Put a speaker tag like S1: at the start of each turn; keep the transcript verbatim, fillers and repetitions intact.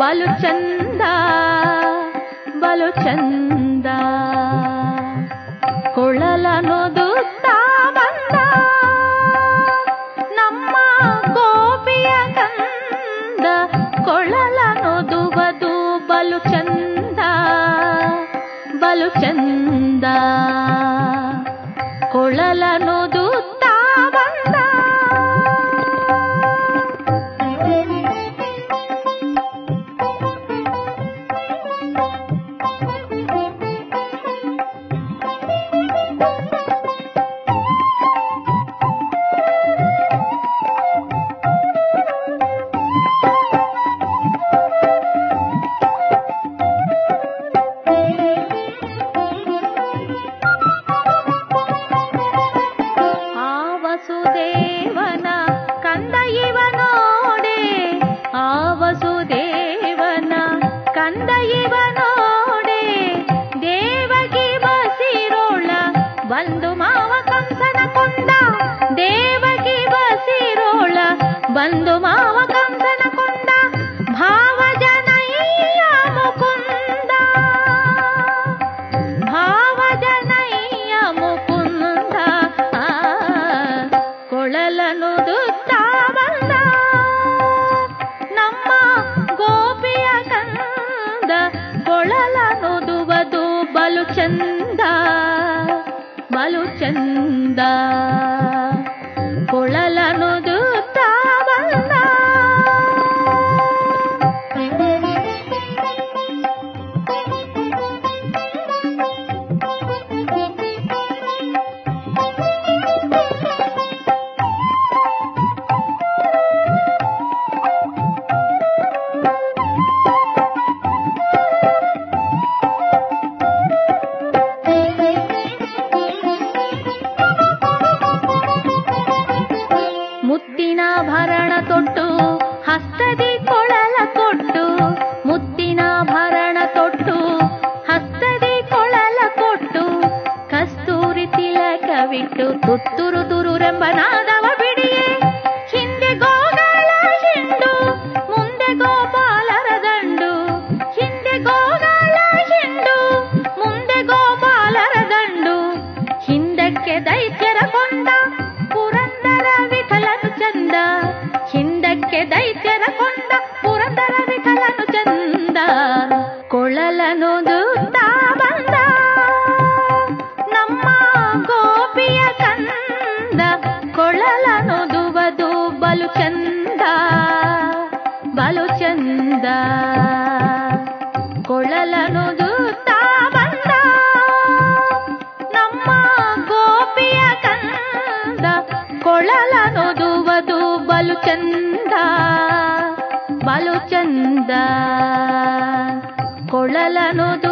S1: ಬಲು ಚಂದ ಬಲು ಚಂದ ಕೊಳಲನುದುತ್ತಾ ಬಂದ ನಮ್ಮ ಗೋಪಿಯ ಕಂದ ಕೊಳಲನುದುವುದು ಬಲು ಚಂದ ಬಲು ಚಂದ ಕೊಳಲನುದುತ್ತಾ ಬಂದ ಬಂದು ಮಾವ ಕಂಸನ ಕೊಂದ ಭಾವಜನಯ್ಯ ಮುಕುಂದ ಭಾವಜನಯ್ಯ ಮುಕುಂದ ಕೊಳಲನುದುತ್ತಾ ಬಂದ ನಮ್ಮ ಗೋಪಿಯ ಕಂದ ಕೊಳಲನುದುವುದು ಬಲು ಚಂದ ಬಲು ಚಂದ ಕೊಳಲನುದುತ್ತಾ ಬಂದ ಮುತ್ತಿನಾಭರಣ ತೊಟ್ಟು ಹಸ್ತದಿ ಕೊಳಲ ಕೊಟ್ಟು ಮುತ್ತಿನಾಭರಣ ತೊಟ್ಟು ಹಸ್ತದಿ ಕೊಳಲ ಕೊಟ್ಟು ಕಸ್ತೂರಿ ತಿಲಕವಿಟ್ಟು ತುತ್ತೂರು ತುರುರೆಂಬ ನಾದವ ಬಿಡಿಯೇ ಹಿಂದೆ ಗೋಗಳ ಹಿಂಡು ಮುಂದೆ ಗೋಪಾಲರ ದಂಡು ಹಿಂದೆ ಗೋಗಳ ಹಿಂಡು ಮುಂದೆ ಗೋಪಾಲರ ದಂಡು ಹಿಂದಕ್ಕೆ ದೈತ್ಯರ ಕೊಂಡ ಪುರಂದರ ವಿಠಲನು ಚಂದ ಹಿಂದಕ್ಕೆ ದೈತ್ಯರ ಕೊಂಡ ಪುರಂದರ ವಿಠಲನು ಚಂದ ಕೊಳಲನುದುತ್ತಾ ಬಂದ ನಮ್ಮ ಗೋಪಿಯ ಕಂದ ಕೊಳಲನುದುವುದು ಬಲು ಚಂದ ಬಲು ಚಂದ ಕೊಳಲನುದುತ್ತಾ ಬಂದ ನಮ್ಮ ಗೋಪಿಯ ಕಂದ ಕೊಳಲನುದುವುದು ಬಲು ಚಂದ ಬಲು ಚಂದ ಕೊಳಲನುದು